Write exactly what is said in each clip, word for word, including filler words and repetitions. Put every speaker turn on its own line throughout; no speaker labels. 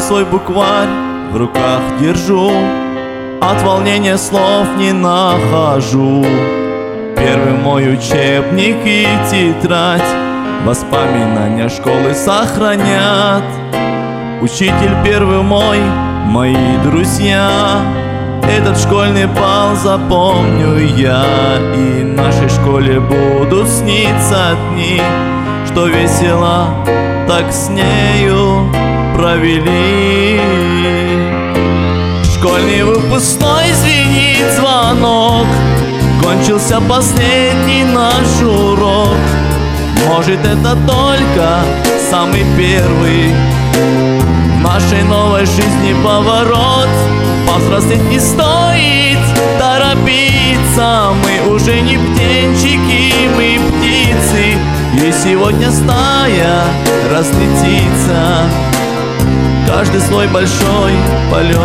свой букварь в руках держу, от волнения слов не нахожу. Первый мой учебник и тетрадь воспоминания школы сохранят. Учитель первый мой, мои друзья, этот школьный бал запомню я. И нашей школе будут сниться дни, что весело так с нею провели. Школьный выпускной, звенит звонок, кончился последний наш урок. Может, это только самый первый в нашей новой жизни поворот. Повзрослеть не стоит торопиться, мы уже не птенчики, мы птицы, и сегодня стая разлетится, каждый свой большой полет.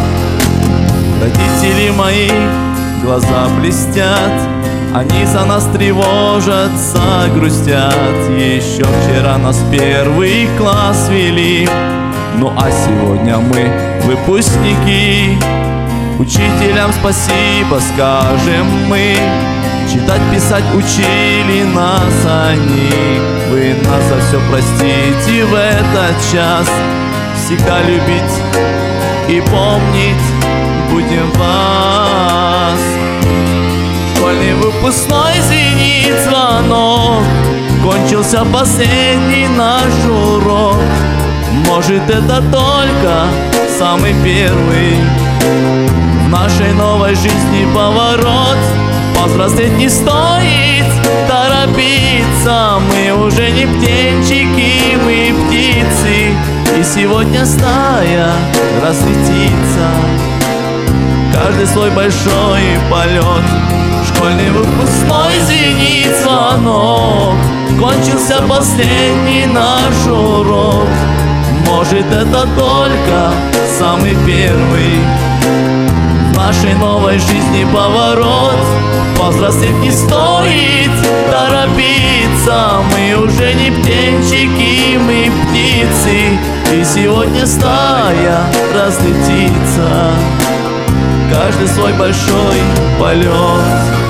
Родители мои глаза блестят, они за нас тревожатся, грустят. Еще вчера нас в первый класс вели, ну а сегодня мы выпускники. Учителям спасибо скажем мы, читать, писать учили нас они. Вы нас за все простите в этот час, всегда любить и помнить будем вас. Школьный выпускной, звенит звонок, кончился последний наш урок. Может, это только самый первый в нашей новой жизни поворот. Повзрослеть не стоит торопиться, мы уже не птенчики, мы птицы, и сегодня стая разлетится, каждый свой большой полет. Школьный выпускной, звенит звонок, кончился последний наш урок. Может, это только самый первый в нашей новой жизни поворот. Повзрослеть не стоит торопиться, мы уже не птенчики, мы птицы, и сегодня стая разлетится, каждый свой большой полет.